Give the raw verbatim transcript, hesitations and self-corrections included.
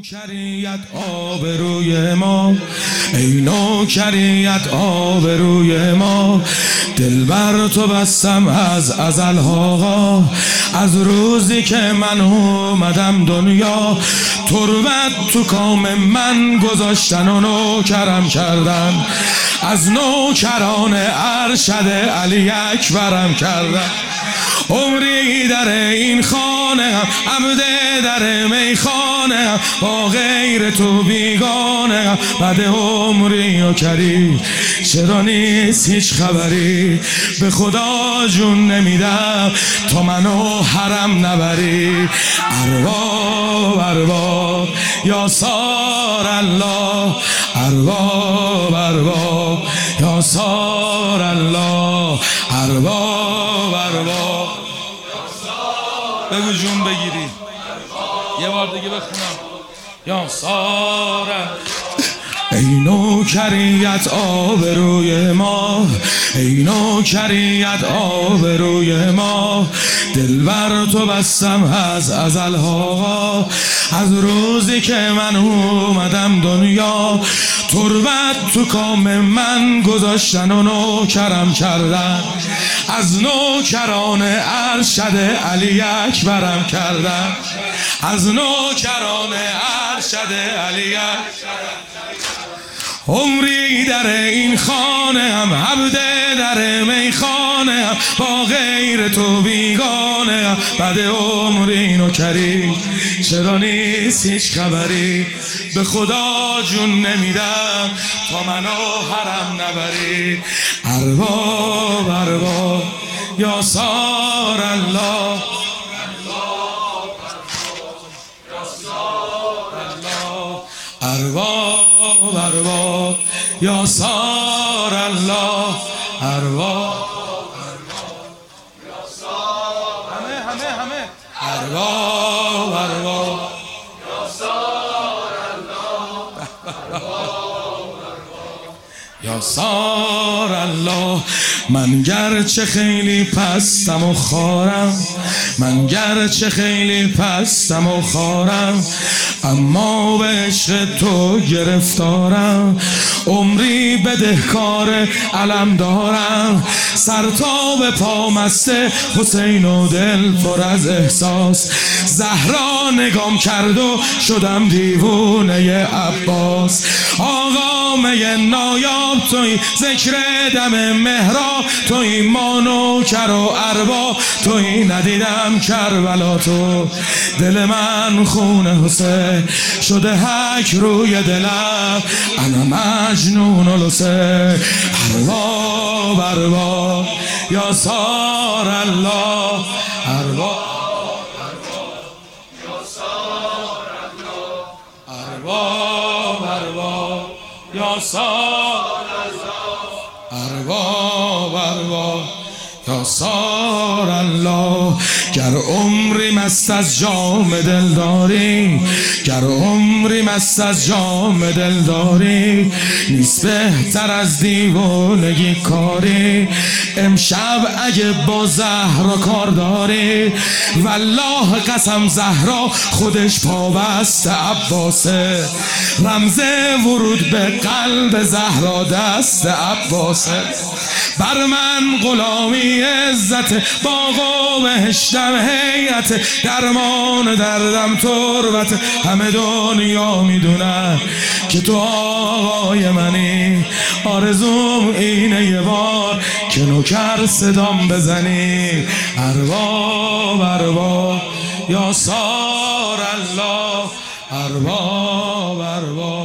نوکریت آبروی ما، ای نوکریت آبروی ما، دل بر تو بستم از ازل ها، از روزی که من اومدم دنیا، تربت تو کام من گذاشتن و نوکرم کردن، از نوکران ارشد علی اکبرم کردن. عمری در این خانه، عبد در میخانه، با غیر تو بیگانه، بعد عمری و کری چرا نیست هیچ خبری، به خدا جون نمیدم تا منو حرم نبری. ارباب ارباب یا سار الله، ارباب ارباب یا سار الله، ارباب ارباب. بگو جون بگیری یه بار دیگه بخونم. یا سار ای نوکریت آبروی ما، ای نوکریت آبروی ما، دل بر تو بستم از ازل ها، از روزی که من اومدم دنیا، تربت تو کام من گذاشتن و نوکرم کردن، از نوکران ارشد علی اکبرم کردن، از نوکران ارشد علی اکبرم. عمری در این خانه هم، عبد در میخانه هم، با غیر تو بیگانه هم، بعد عمری نوکری چرا نیست هیچ خبری، به خدا جون نمیدم تا منو حرم نبری. ارباب ارباب یا سار الله، ارباب ارباب یا سار الله، ارباب یا سار، همه همه همه ارباب ارباب یا سار الله، یا سار الله. من گرچه خیلی پستم و خارم، من گرچه خیلی پستم و خارم، اما به عشق تو گرفتارم، عمری بدهکار علم دارم، سر تا به پا مست حسین و دل پر از احساس، زهرا نگام کرد و شدم دیوونه عباس. آقا می نایاب توی، ذکر دم مهرا توی، ما نوکر و ارباب توی، ندیدم کربلا تو، دل من خون حسین شده حک روی دلم، انا مجنون الحسین. ارباب ارباب یا سار الله، ارباب یا سار الله، ارباب ارباب یا سار الله، ارباب ارباب یا سار الله. گر عمری مست از جام دلداری، گر عمری مست از جام دلداری، نیست بهتر از دیوانگی کاری، امشب اگه با زهرا کار داری، والله قسم زهرا خودش پابست عباسه، رمز ورود به قلب زهرا دست عباسه. بر من غلامی عزت، باغ و بهشتم هیئت، درمان دردم تربت، همه دنیا میدونن که تو آقای منی، آرزوم اینه یه بار که نوکر صدام بزنی. ارباب ارباب یا سار الله، ارباب ارباب